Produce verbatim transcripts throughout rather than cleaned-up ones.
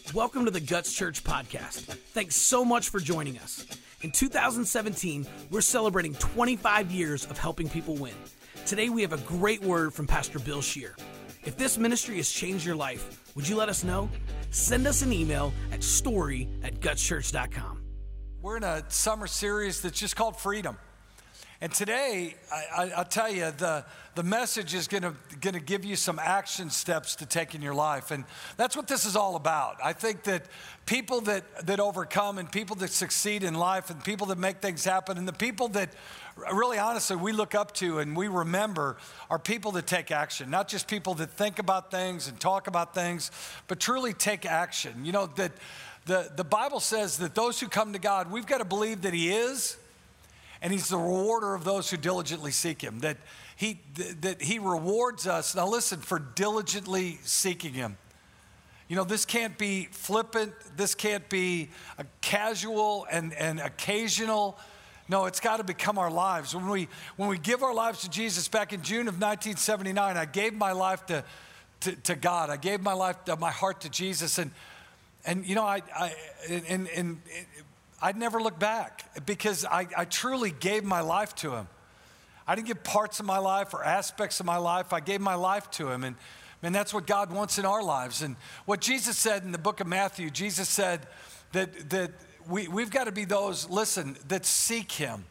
Welcome to the Guts Church podcast. Thanks so much for joining us. In two thousand seventeen, we're celebrating twenty-five years of helping people win. Today, we have a great word from Pastor Bill Scheer. If this ministry has changed your life, would you let us know? Send us an email at story at guts church dot com. We're in a summer series that's just called Freedom. And today, I, I, I'll tell you, the, the message is gonna, gonna give you some action steps to take in your life. And that's what this is all about. I think that people that, that overcome and people that succeed in life and people that make things happen and the people that really honestly we look up to and we remember are people that take action, not just people that think about things and talk about things, but truly take action. You know, that the, the Bible says that those who come to God, we've got to believe that He is, and He's the rewarder of those who diligently seek Him, that he, that he rewards us, now listen, for diligently seeking Him. You know, this can't be flippant, this can't be a casual and, and occasional. No, it's got to become our lives. When we, when we give our lives to Jesus back in June of nineteen seventy-nine, I gave my life to, to, to God. I gave my life, to, my heart to Jesus. And, and you know, I, I and, and, and I'd never look back because I, I truly gave my life to Him. I didn't give parts of my life or aspects of my life. I gave my life to Him. And, and that's what God wants in our lives. And what Jesus said in the book of Matthew, Jesus said that, that we, we've got to be those, listen, that seek Him,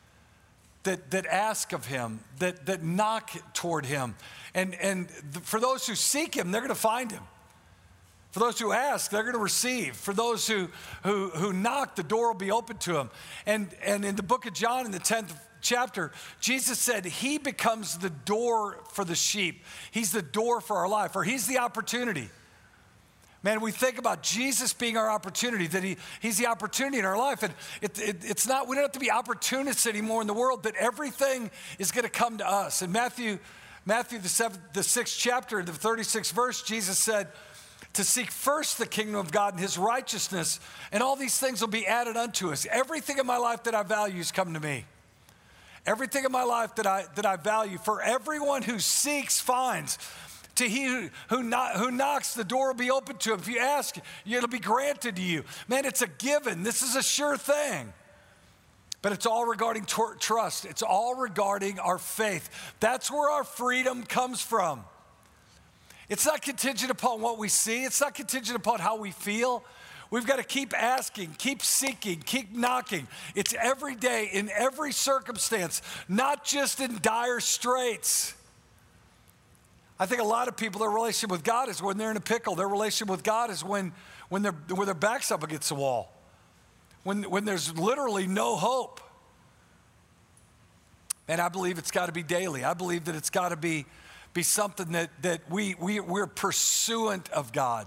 that, that ask of Him, that, that knock toward Him. And, and for those who seek Him, they're going to find Him. For those who ask, they're going to receive. For those who, who, who knock, the door will be open to them. And, and in the book of John, in the tenth chapter, Jesus said He becomes the door for the sheep. He's the door for our life, or He's the opportunity. Man, we think about Jesus being our opportunity, that he, He's the opportunity in our life. And it, it, it's not, we don't have to be opportunists anymore in the world, that everything is going to come to us. In Matthew, Matthew the, seventh, the sixth chapter, the thirty-sixth verse, Jesus said, to seek first the kingdom of God and His righteousness, and all these things will be added unto us. Everything in my life that I value has come to me. Everything in my life that I, that I value, for everyone who seeks finds. To he who, who, not, who knocks, the door will be open to him. If you ask, it'll be granted to you. Man, it's a given. This is a sure thing. But it's all regarding tor- trust. It's all regarding our faith. That's where our freedom comes from. It's not contingent upon what we see. It's not contingent upon how we feel. We've got to keep asking, keep seeking, keep knocking. It's every day, in every circumstance, not just in dire straits. I think a lot of people, their relationship with God is when they're in a pickle. Their relationship with God is when, when, they're, when their back's up against the wall, when, when there's literally no hope. And I believe it's got to be daily. I believe that it's got to be, be something that, that we, we, we're pursuant of God.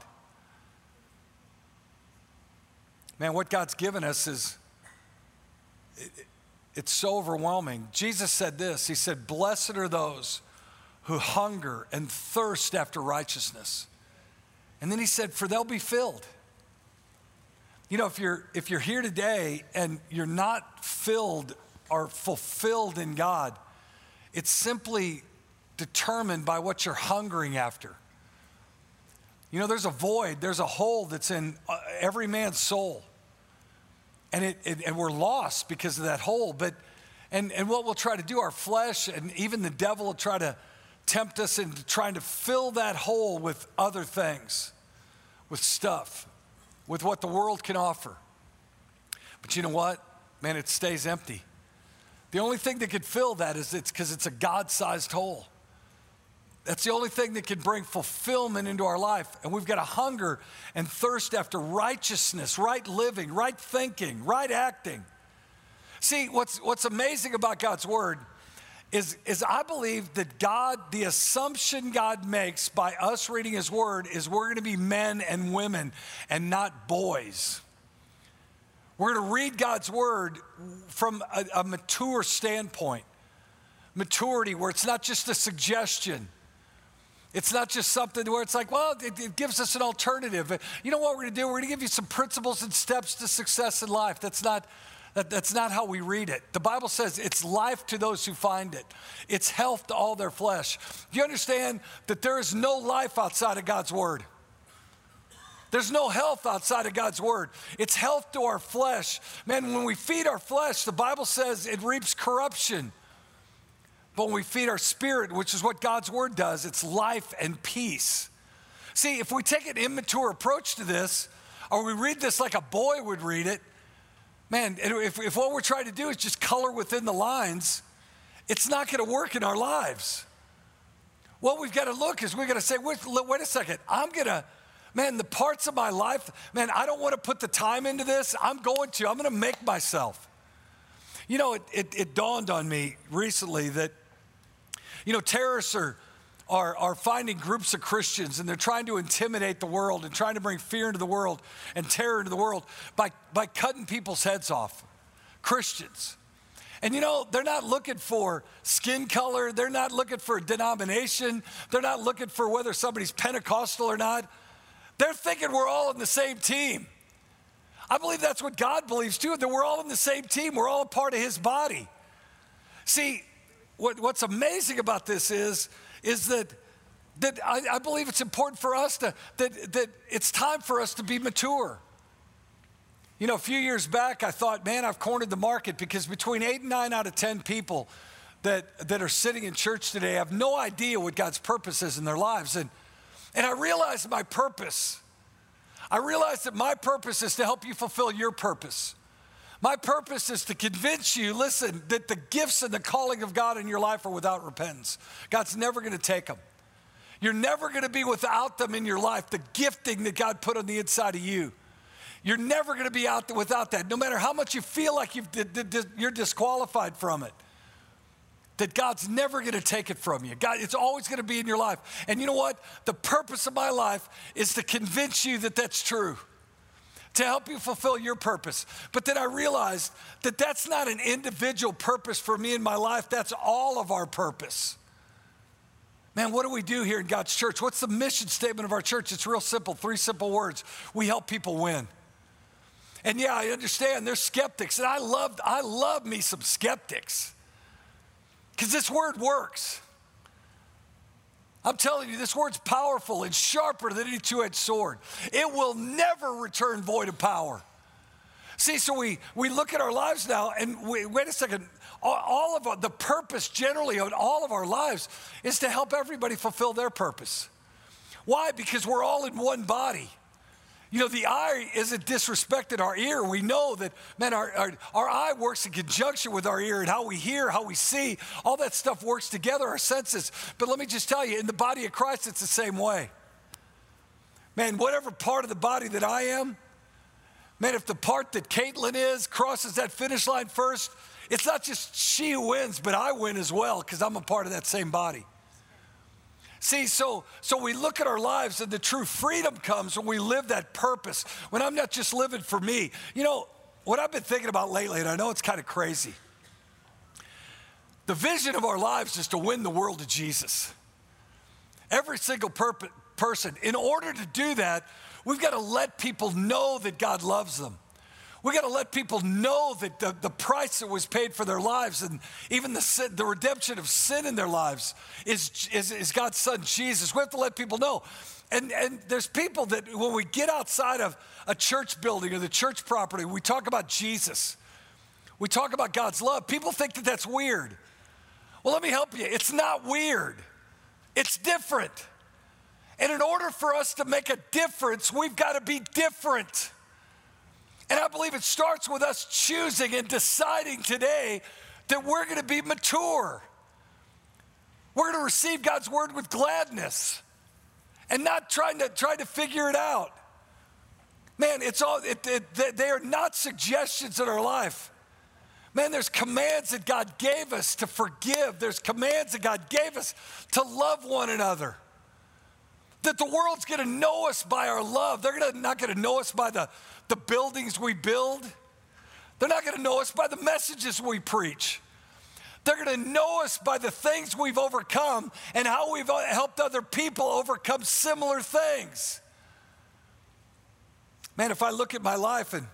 Man, what God's given us is, it, it's so overwhelming. Jesus said this, He said, blessed are those who hunger and thirst after righteousness. And then He said, for they'll be filled. You know, if you're, if you're here today and you're not filled or fulfilled in God, it's simply determined by what you're hungering after. You know, there's a void, there's a hole that's in every man's soul. And it, it and we're lost because of that hole. But and, and what we'll try to do, our flesh and even the devil will try to tempt us into trying to fill that hole with other things, with stuff, with what the world can offer. But you know what? Man, it stays empty. The only thing that could fill that is it's because it's a God-sized hole. That's the only thing that can bring fulfillment into our life. And we've got to hunger and thirst after righteousness, right living, right thinking, right acting. See, what's, what's amazing about God's word is, is I believe that God, the assumption God makes by us reading His word is we're going to be men and women and not boys. We're going to read God's word from a, a mature standpoint. Maturity where it's not just a suggestion. It's not just something where it's like, well, it, it gives us an alternative. You know what we're going to do? We're going to give you some principles and steps to success in life. That's not, that, that's not how we read it. The Bible says it's life to those who find it. It's health to all their flesh. Do you understand that there is no life outside of God's word? There's no health outside of God's word. It's health to our flesh. Man, when we feed our flesh, the Bible says it reaps corruption. But when we feed our spirit, which is what God's word does, it's life and peace. See, if we take an immature approach to this, or we read this like a boy would read it, man, if, if what we're trying to do is just color within the lines, it's not going to work in our lives. What we've got to look is we've got to say, wait, wait a second, I'm going to, man, the parts of my life, man, I don't want to put the time into this. I'm going to, I'm going to make myself. You know, it, it, it dawned on me recently that, you know, terrorists are, are, are finding groups of Christians, and they're trying to intimidate the world and trying to bring fear into the world and terror into the world by, by cutting people's heads off, Christians. And you know, they're not looking for skin color. They're not looking for denomination. They're not looking for whether somebody's Pentecostal or not. They're thinking we're all on the same team. I believe that's what God believes too, that we're all in the same team. We're all a part of his body. See, what, what's amazing about this is, is that, that I, I believe it's important for us to, that, that it's time for us to be mature. You know, a few years back, I thought, man, I've cornered the market, because between eight and nine out of ten people that, that are sitting in church today have no idea what God's purpose is in their lives. And, and I realized my purpose. I realized that my purpose is to help you fulfill your purpose. My purpose is to convince you, listen, that the gifts and the calling of God in your life are without repentance. God's never going to take them. You're never going to be without them in your life, the gifting that God put on the inside of you. You're never going to be out there without that, no matter how much you feel like you've, you're disqualified from it. That God's never going to take it from you. God, it's always going to be in your life. And you know what? The purpose of my life is to convince you that that's true, to help you fulfill your purpose. But then I realized that that's not an individual purpose for me in my life. That's all of our purpose. Man, what do we do here in God's church? What's the mission statement of our church? It's real simple, three simple words. We help people win. And yeah, I understand there's skeptics, and I love, I love me some skeptics, because this word works. I'm telling you, this word's powerful and sharper than any two-edged sword. It will never return void of power. See, so we, we look at our lives now, and we, wait a second, all, all of our, the purpose generally of all of our lives is to help everybody fulfill their purpose. Why? Because we're all in one body. You know, the eye isn't disrespecting our ear. We know that, man, our, our, our eye works in conjunction with our ear, and how we hear, how we see, all that stuff works together, our senses. But let me just tell you, in the body of Christ, it's the same way. Man, whatever part of the body that I am, man, if the part that Caitlin is crosses that finish line first, it's not just she who wins, but I win as well, because I'm a part of that same body. See, so, so we look at our lives, and the true freedom comes when we live that purpose, when I'm not just living for me. You know, what I've been thinking about lately, and I know it's kind of crazy, the vision of our lives is to win the world to Jesus. Every single per- person. In order to do that, we've got to let people know that God loves them. We got to let people know that the, the price that was paid for their lives, and even the sin, the redemption of sin in their lives is, is, is God's son, Jesus. We have to let people know. And, and there's people that when we get outside of a church building or the church property, we talk about Jesus. We talk about God's love. People think that that's weird. Well, let me help you. It's not weird. It's different. And in order for us to make a difference, we've got to be different. And I believe it starts with us choosing and deciding today that we're going to be mature. We're going to receive God's word with gladness and not trying to try to figure it out. Man, it's all it, it, they are not suggestions in our life. Man, there's commands that God gave us to forgive. There's commands that God gave us to love one another. That the world's going to know us by our love. They're gonna, not going to know us by the, the buildings we build. They're not going to know us by the messages we preach. They're going to know us by the things we've overcome and how we've helped other people overcome similar things. Man, if I look at my life and,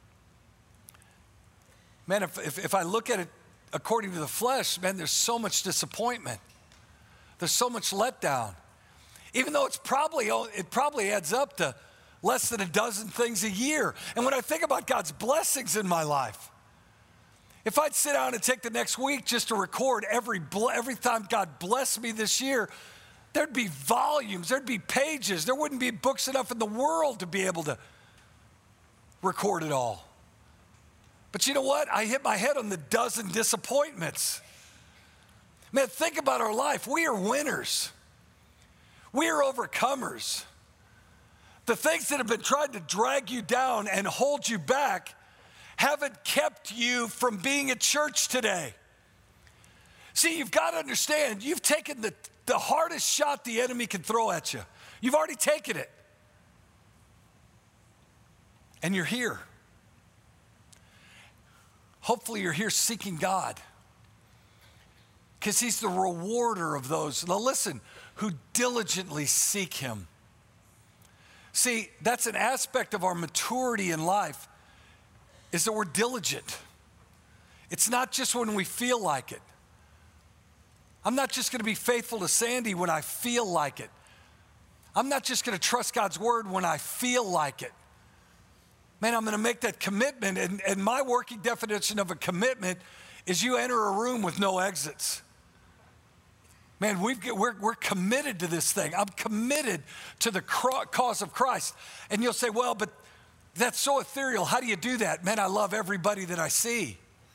man, if, if, if I look at it according to the flesh, man, there's so much disappointment. There's so much letdown. Even though it's probably, it probably adds up to less than a dozen things a year. And when I think about God's blessings in my life, if I'd sit down and take the next week just to record every, every time God blessed me this year, there'd be volumes, there'd be pages. There wouldn't be books enough in the world to be able to record it all. But you know what? I hit my head on the dozen disappointments. Man, think about our life. We are winners. We are overcomers. The things that have been trying to drag you down and hold you back haven't kept you from being at church today. See, you've got to understand, you've taken the, the hardest shot the enemy can throw at you. You've already taken it. And you're here. Hopefully you're here seeking God, because he's the rewarder of those, now listen, who diligently seek him. See, that's an aspect of our maturity in life, is that we're diligent. It's not just when we feel like it. I'm not just going to be faithful to Sandy when I feel like it. I'm not just going to trust God's word when I feel like it. Man, I'm going to make that commitment, and, and my working definition of a commitment is you enter a room with no exits. Man, we've, we're, we're committed to this thing. I'm committed to the cause of Christ. And you'll say, well, but that's so ethereal. How do you do that? Man, I love everybody that I see.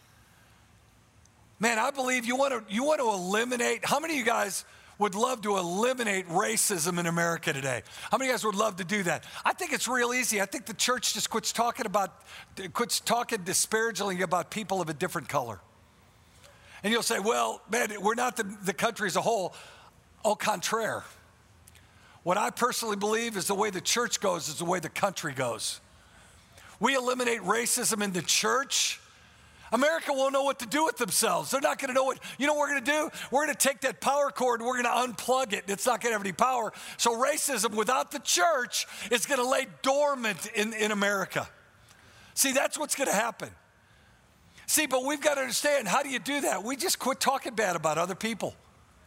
Man, I believe you want to you want to eliminate, how many of you guys would love to eliminate racism in America today? How many of you guys would love to do that? I think it's real easy. I think the church just quits talking about, quits talking disparagingly about people of a different color. And you'll say, well, man, we're not the, the country as a whole. Au contraire. What I personally believe is the way the church goes is the way the country goes. We eliminate racism in the church, America won't know what to do with themselves. They're not going to know what, you know what we're going to do? We're going to take that power cord and we're going to unplug it. It's not going to have any power. So racism without the church is going to lay dormant in, in America. See, that's what's going to happen. See, but we've got to understand, how do you do that? We just quit talking bad about other people,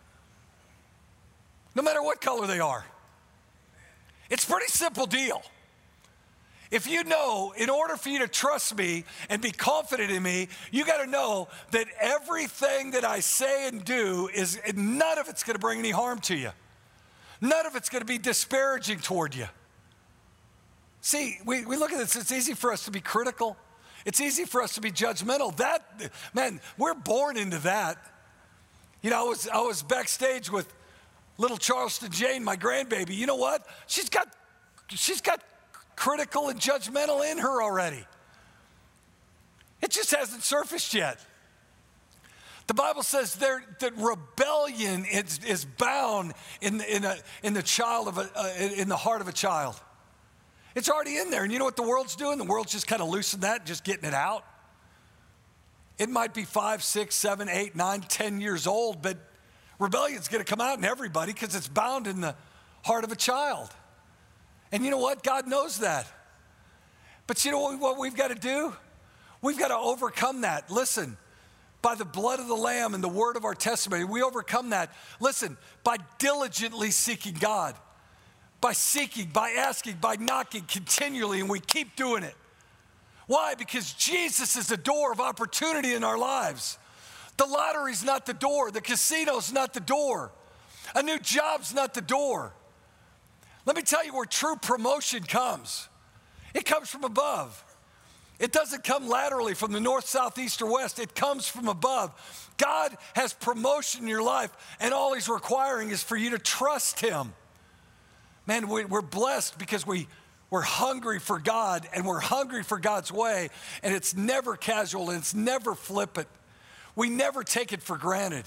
no matter what color they are. It's a pretty simple deal. If you know, in order for you to trust me and be confident in me, you got to know that everything that I say and do is, none of it's going to bring any harm to you. None of it's going to be disparaging toward you. See, we, we look at this, it's easy for us to be critical. It's easy for us to be judgmental. That, man, we're born into that. You know, I was, I was backstage with little Charleston Jane, my grandbaby. You know what? She's got, she's got critical and judgmental in her already. It just hasn't surfaced yet. The Bible says there, that rebellion is, is bound in, in, a, in the child of a, uh, in the heart of a child. It's already in there. And you know what the world's doing? The world's just kind of loosening that, just getting it out. It might be five, six, seven, eight, nine, ten years old, but rebellion's going to come out in everybody because it's bound in the heart of a child. And you know what? God knows that. But you know what, what we've got to do? We've got to overcome that. Listen, by the blood of the Lamb and the word of our testimony, we overcome that. Listen, by diligently seeking God, by seeking, by asking, by knocking continually, and we keep doing it. Why? Because Jesus is the door of opportunity in our lives. The lottery's not the door. The casino's not the door. A new job's not the door. Let me tell you where true promotion comes. It comes from above. It doesn't come laterally from the north, south, east, or west. It comes from above. God has promotion in your life, and all he's requiring is for you to trust him. Man, we're blessed because we, we're hungry for God, and we're hungry for God's way, and it's never casual, and it's never flippant. We never take it for granted.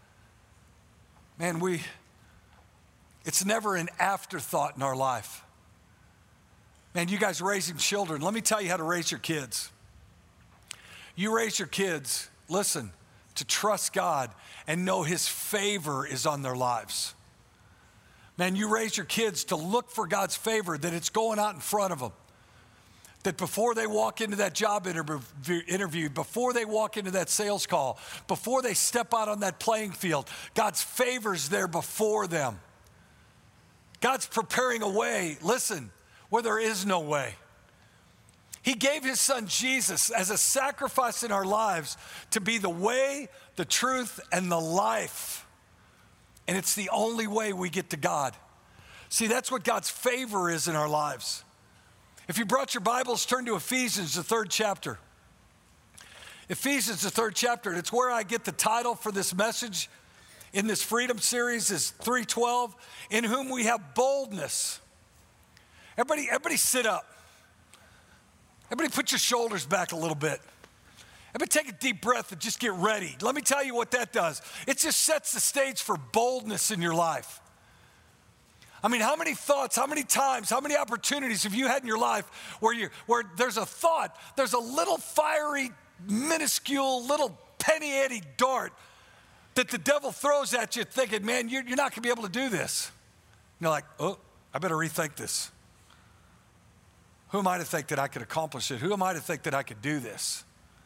Man, we, it's never an afterthought in our life. Man, you guys raising children, let me tell you how to raise your kids. You raise your kids, listen, to trust God and know his favor is on their lives. Man, you raise your kids to look for God's favor, that it's going out in front of them. That before they walk into that job interview, before they walk into that sales call, before they step out on that playing field, God's favor's there before them. God's preparing a way. Listen, where there is no way. He gave his son Jesus as a sacrifice in our lives to be the way, the truth, and the life. And it's the only way we get to God. See, that's what God's favor is in our lives. If you brought your Bibles, turn to Ephesians, the third chapter. Ephesians, the third chapter, and it's where I get the title for this message in this Freedom series is three twelve, in whom we have boldness. Everybody, everybody sit up. Everybody put your shoulders back a little bit. Everybody take a deep breath and just get ready. Let me tell you what that does. It just sets the stage for boldness in your life. I mean, how many thoughts, how many times, how many opportunities have you had in your life where you where there's a thought, there's a little fiery, minuscule, little penny-ante dart that the devil throws at you thinking, man, you're, you're not going to be able to do this. And you're like, oh, I better rethink this. Who am I to think that I could accomplish it? Who am I to think that I could do this?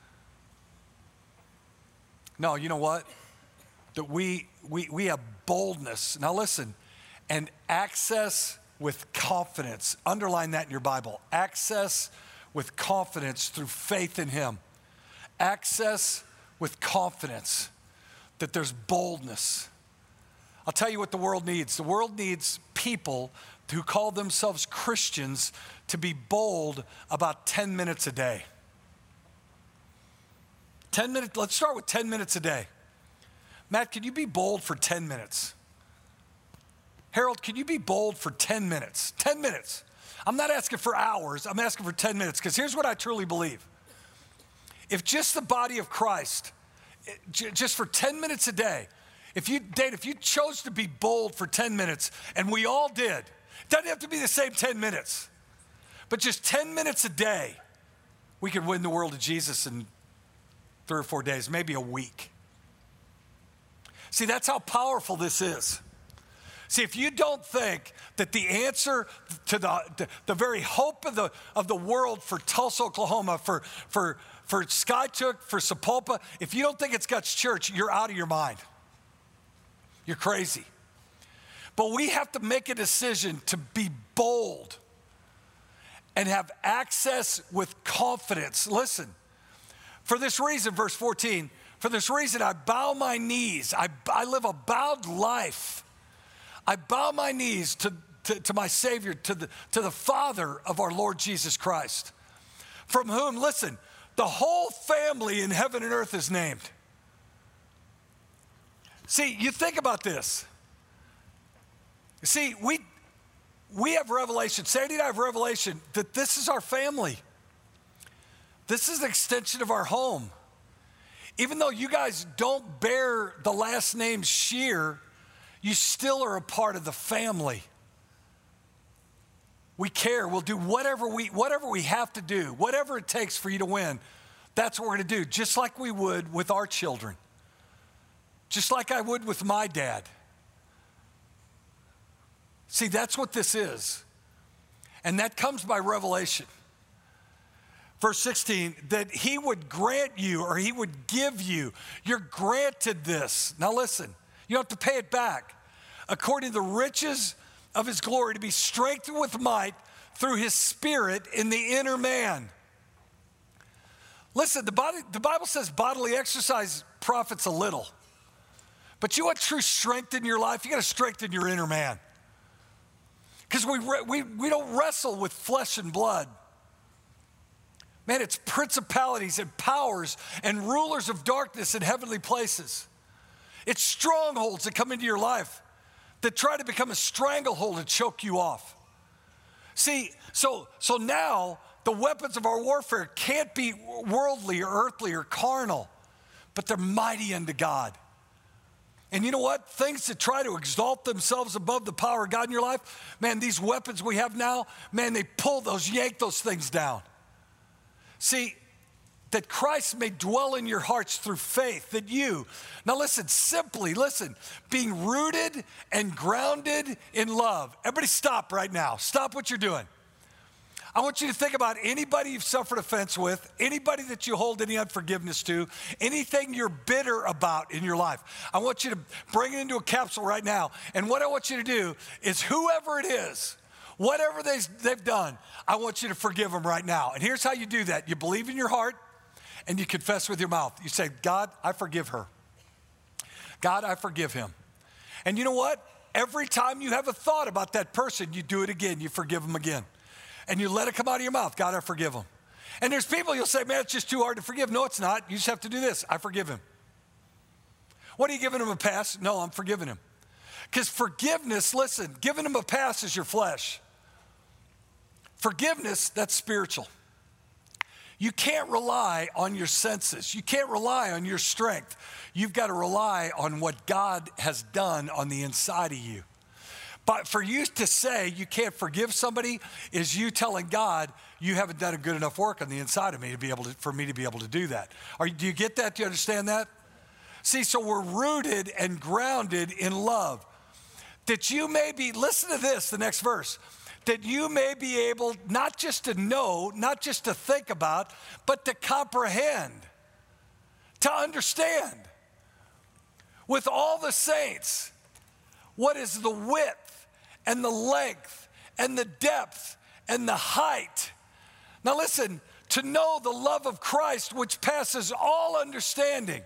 No, you know what? That we, we, we have boldness. Now listen, and access with confidence. Underline that in your Bible. Access with confidence through faith in him. Access with confidence. That there's boldness. I'll tell you what the world needs. The world needs people who call themselves Christians to be bold about ten minutes a day. ten minutes, let's start with ten minutes a day. Matt, can you be bold for ten minutes? Harold, can you be bold for ten minutes? ten minutes. I'm not asking for hours, I'm asking for ten minutes, because here's what I truly believe. If just the body of Christ, just for ten minutes a day, if you, Dave, if you chose to be bold for ten minutes, and we all did, it doesn't have to be the same ten minutes, but just ten minutes a day, we could win the world to Jesus in three or four days, maybe a week. See, that's how powerful this is. See, if you don't think that the answer to the, the, the very hope of the, of the world for Tulsa, Oklahoma, for, for, for Skiatook, for Sapulpa, if you don't think it's God's church, you're out of your mind. You're crazy. But we have to make a decision to be bold and have access with confidence. Listen, for this reason, verse fourteen, for this reason I bow my knees. I, I live a bowed life. I bow my knees to, to, to my Savior, to the, to the Father of our Lord Jesus Christ, from whom, listen, the whole family in heaven and earth is named. See, you think about this. See, we, we have revelation, Sandy and I have revelation that this is our family. This is an extension of our home. Even though you guys don't bear the last name Shear, you still are a part of the family. We care. We'll do whatever we, whatever we have to do, whatever it takes for you to win. That's what we're going to do, just like we would with our children, just like I would with my dad. See, that's what this is. And that comes by revelation. Verse sixteen, that he would grant you, or he would give you. You're granted this. Now listen. You don't have to pay it back. According to the riches of his glory, to be strengthened with might through his Spirit in the inner man. Listen, the, body, the Bible says bodily exercise profits a little. But you want true strength in your life, you got to strengthen your inner man. Because we, we, we don't wrestle with flesh and blood. Man, it's principalities and powers and rulers of darkness in heavenly places. It's strongholds that come into your life that try to become a stranglehold and choke you off. See, so, so now the weapons of our warfare can't be worldly or earthly or carnal, but they're mighty unto God. And you know what? Things that try to exalt themselves above the power of God in your life, man, these weapons we have now, man, they pull those, yank those things down. See, that Christ may dwell in your hearts through faith, that you, now listen, simply listen, being rooted and grounded in love. Everybody stop right now. Stop what you're doing. I want you to think about anybody you've suffered offense with, anybody that you hold any unforgiveness to, anything you're bitter about in your life. I want you to bring it into a capsule right now. And what I want you to do is whoever it is, Whatever they, they've done, I want you to forgive them right now. And here's how you do that. You believe in your heart and you confess with your mouth. You say, God, I forgive her. God, I forgive him. And you know what? Every time you have a thought about that person, you do it again. You forgive them again. And you let it come out of your mouth. God, I forgive him. And there's people you'll say, man, it's just too hard to forgive. No, it's not. You just have to do this. I forgive him. What are you giving him a pass? No, I'm forgiving him. Because forgiveness, listen, giving him a pass is your flesh. Forgiveness, that's spiritual. You can't rely on your senses. You can't rely on your strength. You've got to rely on what God has done on the inside of you. But for you to say you can't forgive somebody is you telling God you haven't done a good enough work on the inside of me to be able to, for me to be able to do that. Are, do you get that? Do you understand that? See, so we're rooted and grounded in love. That you may be, listen to this, the next verse, that you may be able not just to know, not just to think about, but to comprehend, to understand with all the saints what is the width and the length and the depth and the height. Now listen, to know the love of Christ which passes all understanding,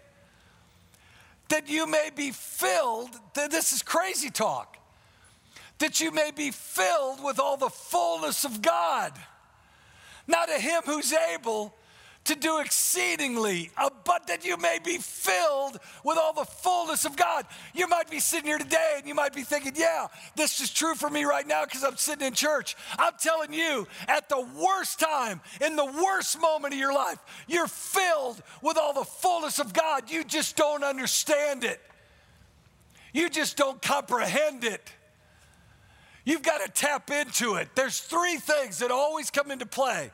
that you may be filled, this is crazy talk, that you may be filled with all the fullness of God. Now to him who's able to do exceedingly, but that you may be filled with all the fullness of God. You might be sitting here today and you might be thinking, yeah, this is true for me right now because I'm sitting in church. I'm telling you, at the worst time, in the worst moment of your life, you're filled with all the fullness of God. You just don't understand it. You just don't comprehend it. You've got to tap into it. There's three things that always come into play.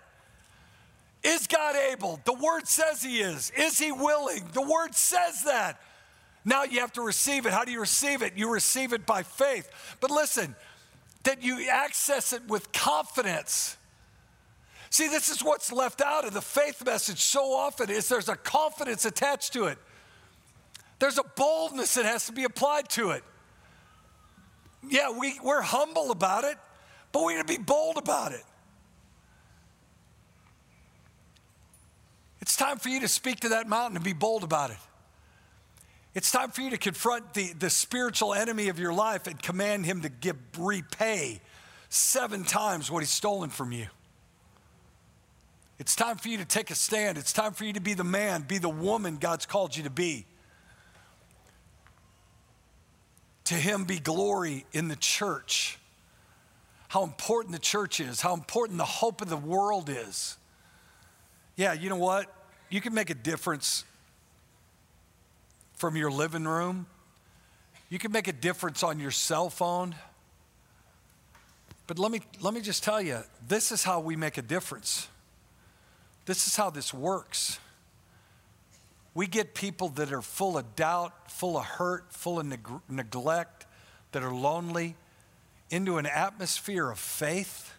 Is God able? The word says he is. Is he willing? The word says that. Now you have to receive it. How do you receive it? You receive it by faith. But listen, that you access it with confidence. See, this is what's left out of the faith message so often is there's a confidence attached to it. There's a boldness that has to be applied to it. Yeah, we, we're humble about it, but we're going to be bold about it. It's time for you to speak to that mountain and be bold about it. It's time for you to confront the, the spiritual enemy of your life and command him to give, repay seven times what he's stolen from you. It's time for you to take a stand. It's time for you to be the man, be the woman God's called you to be. To him be glory in the church. How important the church is, how important the hope of the world is. Yeah, you know what? You can make a difference from your living room. You can make a difference on your cell phone. But let me, let me just tell you, this is how we make a difference. This is how this works. We get people that are full of doubt, full of hurt, full of neg- neglect, that are lonely, into an atmosphere of faith.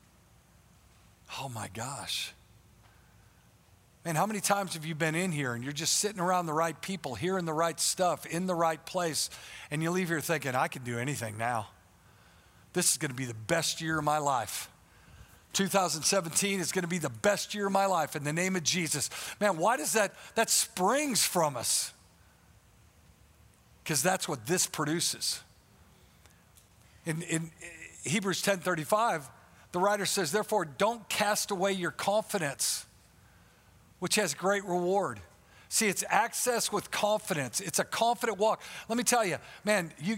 Oh my gosh. Man, how many times have you been in here and you're just sitting around the right people, hearing the right stuff, in the right place, and you leave here thinking, I can do anything now. This is going to be the best year of my life. two thousand seventeen is going to be the best year of my life in the name of Jesus. Man, why does that, that springs from us? Because that's what this produces. In, in Hebrews ten thirty-five, the writer says, therefore, don't cast away your confidence, which has great reward. See, it's access with confidence. It's a confident walk. Let me tell you, man, you...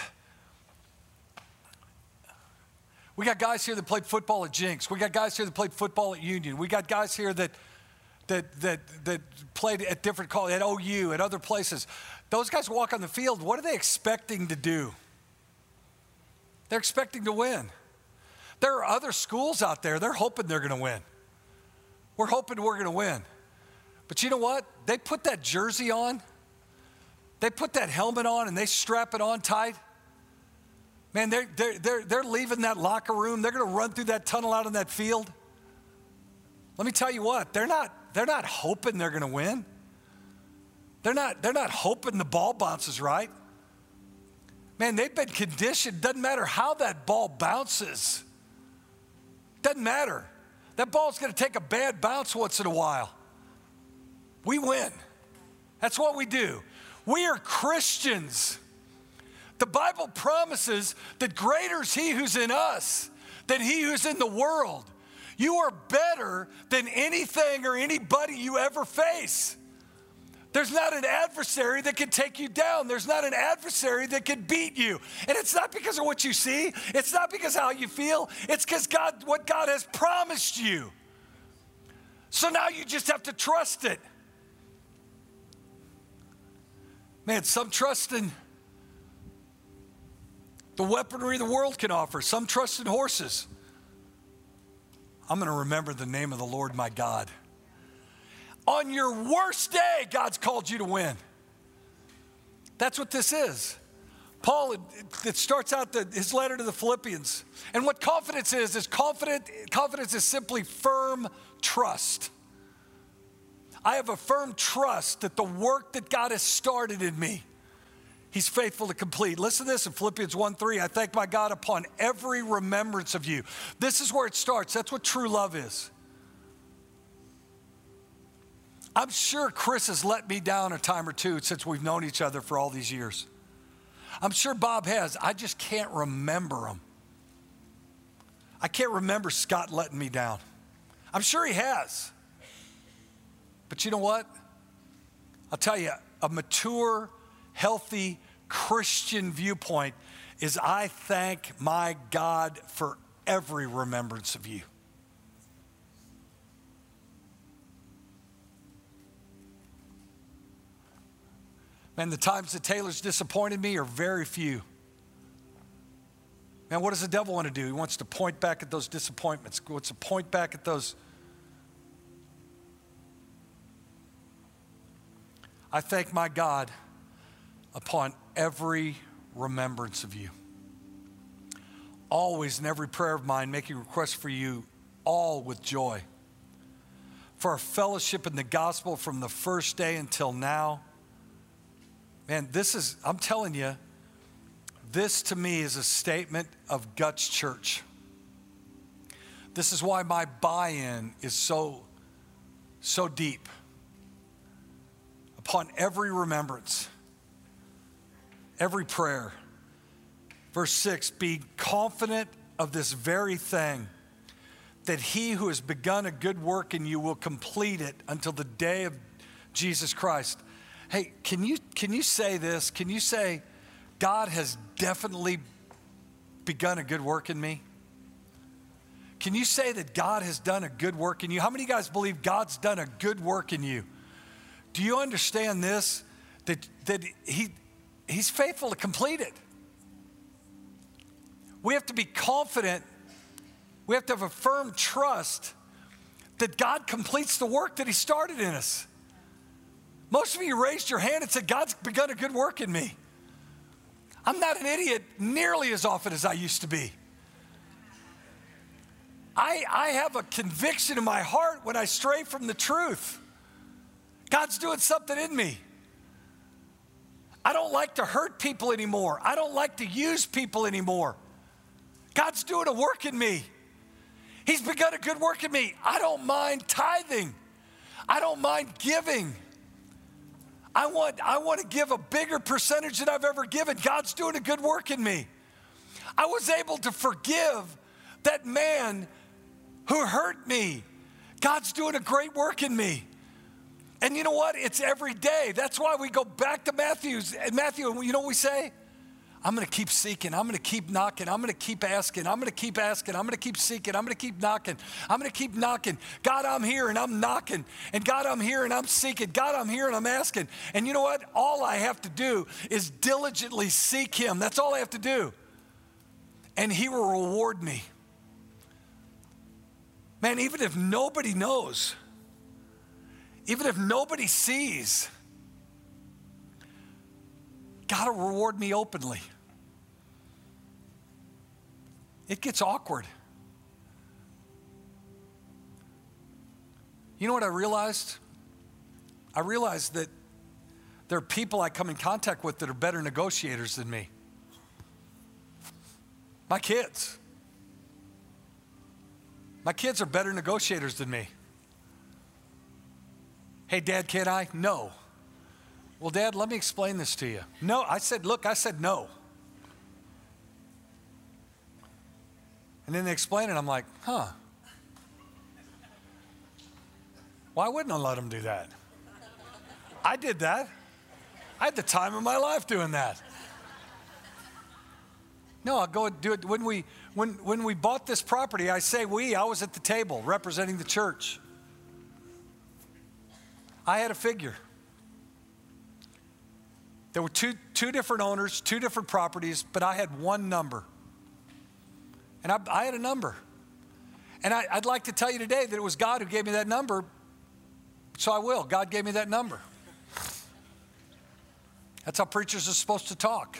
We got guys here that played football at Jinx. We got guys here that played football at Union. We got guys here that that that that played at different colleges, at O U, at other places. Those guys walk on the field. What are they expecting to do? They're expecting to win. There are other schools out there. They're hoping they're going to win. We're hoping we're going to win. But you know what? They put that jersey on. They put that helmet on and they strap it on tight. Man, they're, they're, they're, they're leaving that locker room. They're going to run through that tunnel out on that field. Let me tell you what, they're not, they're not hoping they're going to win. They're not, they're not hoping the ball bounces right. Man, they've been conditioned. Doesn't matter how that ball bounces. Doesn't matter. That ball's going to take a bad bounce once in a while. We win. That's what we do. We are Christians. The Bible promises that greater is he who's in us than he who's in the world. You are better than anything or anybody you ever face. There's not an adversary that can take you down. There's not an adversary that can beat you. And it's not because of what you see. It's not because of how you feel. It's because God, what God has promised you. So now you just have to trust it. Man, some trust in the weaponry the world can offer. Some trust in horses. I'm going to remember the name of the Lord my God. On your worst day, God's called you to win. That's what this is. Paul, it, it starts out the, his letter to the Philippians. And what confidence is, is confident, confidence is simply firm trust. I have a firm trust that the work that God has started in me, he's faithful to complete. Listen to this in Philippians one three. I thank my God upon every remembrance of you. This is where it starts. That's what true love is. I'm sure Chris has let me down a time or two since we've known each other for all these years. I'm sure Bob has. I just can't remember him. I can't remember Scott letting me down. I'm sure he has. But you know what? I'll tell you, a mature, healthy Christian viewpoint is I thank my God for every remembrance of you. Man, the times that Taylor's disappointed me are very few. Man, what does the devil want to do? He wants to point back at those disappointments. He wants to point back at those. I thank my God upon every remembrance of you. Always in every prayer of mine, making requests for you, all with joy. For our fellowship in the gospel from the first day until now. Man, this is, I'm telling you, this to me is a statement of Guts Church. This is why my buy-in is so, so deep. Upon every remembrance, every prayer. Verse six, be confident of this very thing, that he who has begun a good work in you will complete it until the day of Jesus Christ. Hey, can you, can you say this? Can you say, God has definitely begun a good work in me? Can you say that God has done a good work in you? How many of you guys believe God's done a good work in you? Do you understand this? That, that he, he's faithful to complete it. We have to be confident. We have to have a firm trust that God completes the work that he started in us. Most of you raised your hand and said, God's begun a good work in me. I'm not an idiot nearly as often as I used to be. I, I have a conviction in my heart when I stray from the truth. God's doing something in me. I don't like to hurt people anymore. I don't like to use people anymore. God's doing a work in me. He's begun a good work in me. I don't mind tithing. I don't mind giving. I want, I want to give a bigger percentage than I've ever given. God's doing a good work in me. I was able to forgive that man who hurt me. God's doing a great work in me. And you know what? It's every day. That's why we go back to Matthew's, Matthew, and you know what we say? I'm going to keep seeking. I'm going to keep knocking. I'm going to keep asking. I'm going to keep asking. I'm going to keep seeking. I'm going to keep knocking. I'm going to keep knocking. God, I'm here and I'm knocking. And God, I'm here and I'm seeking. God, I'm here and I'm asking. And you know what? All I have to do is diligently seek him. That's all I have to do. And he will reward me. Man, even if nobody knows, even if nobody sees, God will reward me openly. It gets awkward. You know what I realized? I realized that there are people I come in contact with that are better negotiators than me. My kids. My kids are better negotiators than me. Hey, Dad, can I? No. Well, Dad, let me explain this to you. No, I said, look, I said no. And then they explain it, I'm like, huh. Why wouldn't I let them do that? I did that. I had the time of my life doing that. No, I'll go and do it. When we, when, when we bought this property, I say we, I was at the table representing the church. I had a figure. There were two, two different owners, two different properties, but I had one number. And I, I had a number. And I, I'd like to tell you today that it was God who gave me that number, so I will. God gave me that number. That's how preachers are supposed to talk.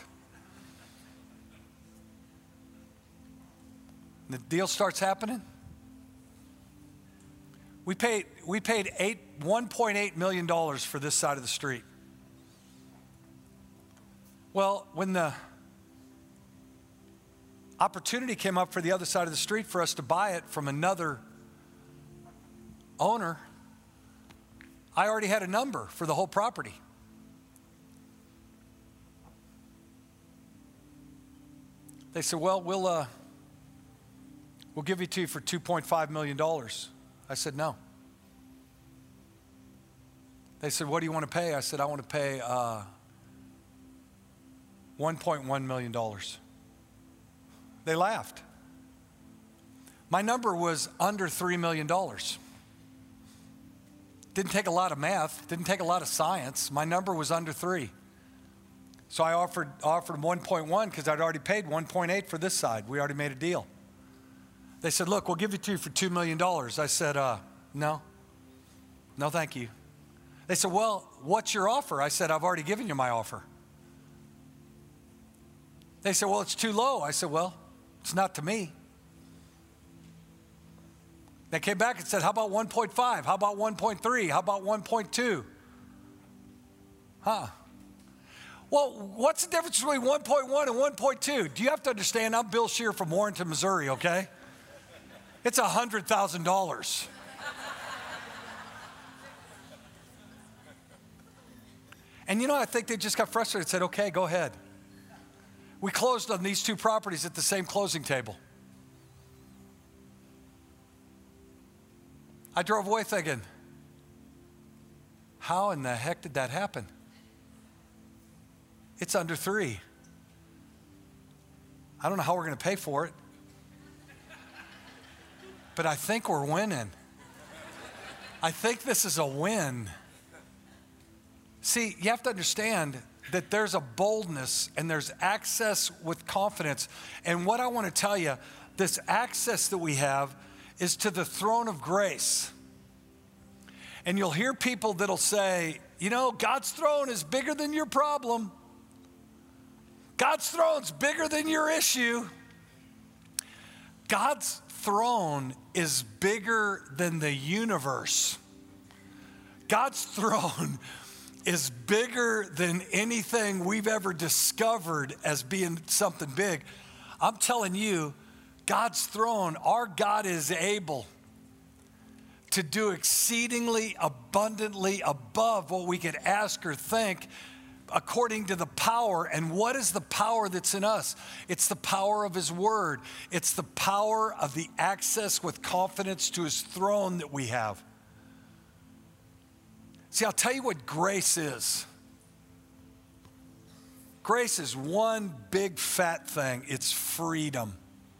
The deal starts happening. We paid, we paid eight, one point eight million dollars for this side of the street. Well, when the opportunity came up for the other side of the street for us to buy it from another owner, I already had a number for the whole property. They said, well, we'll, uh, we'll give it to you for two point five million dollars. I said, no. They said, what do you want to pay? I said, I want to pay uh, one point one million dollars. They laughed. My number was under three million dollars. Didn't take a lot of math, didn't take a lot of science. My number was under three. So I offered, offered one point one because I'd already paid one point eight for this side. We already made a deal. They said, look, we'll give it to you for two million dollars. I said, uh, no, no, thank you. They said, well, what's your offer? I said, I've already given you my offer. They said, well, it's too low. I said, well, it's not to me. They came back and said, how about one point five? How about one point three? How about one point two? Huh? Well, what's the difference between one point one and one point two? Do you have to understand, I'm Bill Scheer from Warrenton, Missouri, okay? It's one hundred thousand dollars. And you know, I think they just got frustrated and said, okay, go ahead. We closed on these two properties at the same closing table. I drove away thinking, how in the heck did that happen? It's under three. I don't know how we're going to pay for it, but I think we're winning. I think this is a win. See, you have to understand that there's a boldness and there's access with confidence. And what I want to tell you, this access that we have is to the throne of grace. And you'll hear people that'll say, you know, God's throne is bigger than your problem. God's throne's bigger than your issue. God's throne is bigger than the universe. God's throne is bigger than anything we've ever discovered as being something big. I'm telling you, God's throne, our God is able to do exceedingly abundantly above what we could ask or think according to the power. And what is the power that's in us? It's the power of his word. It's the power of the access with confidence to his throne that we have. See, I'll tell you what grace is. Grace is one big fat thing. It's freedom.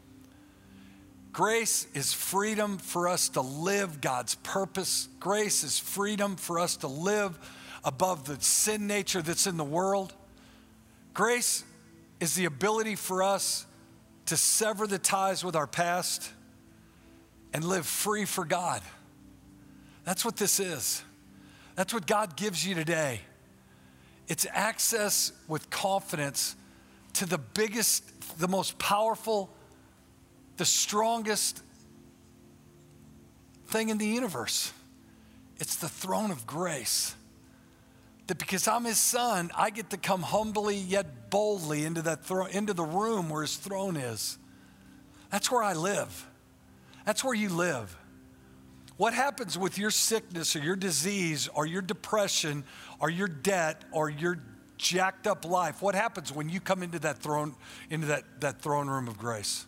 Grace is freedom for us to live God's purpose. Grace is freedom for us to live above the sin nature that's in the world. Grace is the ability for us to sever the ties with our past and live free for God. That's what this is. That's what God gives you today. It's access with confidence to the biggest, the most powerful, the strongest thing in the universe. It's the throne of grace. That because I'm his son, I get to come humbly yet boldly into that throne, into the room where his throne is. That's where I live. That's where you live. What happens with your sickness or your disease or your depression or your debt or your jacked up life? What happens when you come into that throne, into that, that throne room of grace?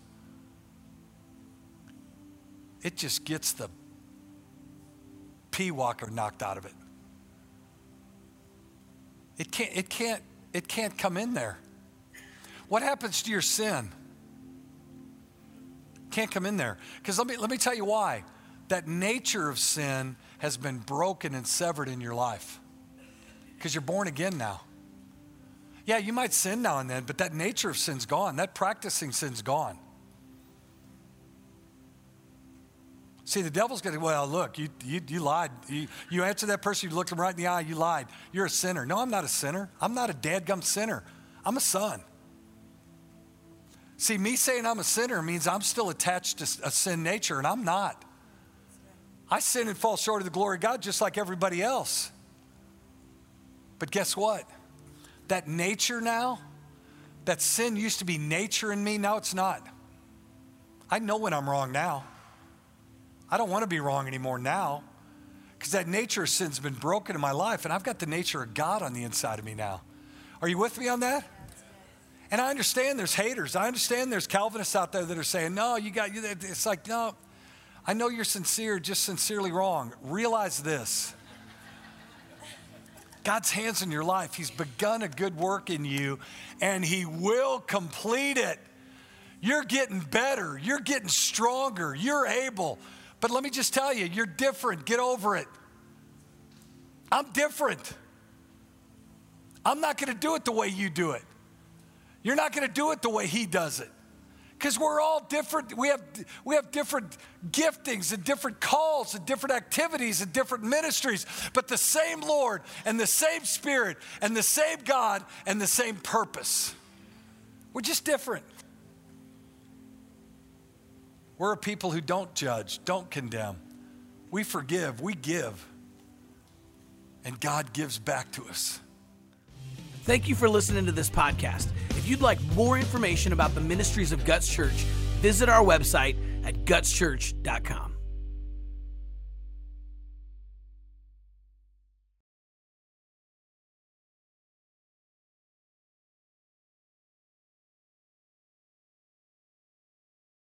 It just gets the pea walker knocked out of it. It can't, it can't, it can't come in there. What happens to your sin? Can't come in there. Because let me, let me tell you why. That nature of sin has been broken and severed in your life. Because you're born again now. Yeah, you might sin now and then, but that nature of sin's gone. That practicing sin's gone. See, the devil's going to, well, look, you, you, you lied. You, you answered that person, you looked him right in the eye, you lied. You're a sinner. No, I'm not a sinner. I'm not a dadgum sinner. I'm a son. See, me saying I'm a sinner means I'm still attached to a sin nature, and I'm not. I sin and fall short of the glory of God just like everybody else. But guess what? That nature now, that sin used to be nature in me, now it's not. I know when I'm wrong now. I don't want to be wrong anymore now because that nature of sin's been broken in my life, and I've got the nature of God on the inside of me now. Are you with me on that? And I understand there's haters. I understand there's Calvinists out there that are saying, no, you got, it's like, no, I know you're sincere, just sincerely wrong. Realize this. God's hands in your life. He's begun a good work in you, and he will complete it. You're getting better. You're getting stronger. You're able. But let me just tell you, you're different. Get over it. I'm different. I'm not going to do it the way you do it. You're not going to do it the way he does it. Because we're all different. We have, we have different giftings and different calls and different activities and different ministries. But the same Lord and the same Spirit and the same God and the same purpose. We're just different. We're a people who don't judge, don't condemn. We forgive, we give. And God gives back to us. Thank you for listening to this podcast. If you'd like more information about the ministries of Guts Church, visit our website at guts church dot com.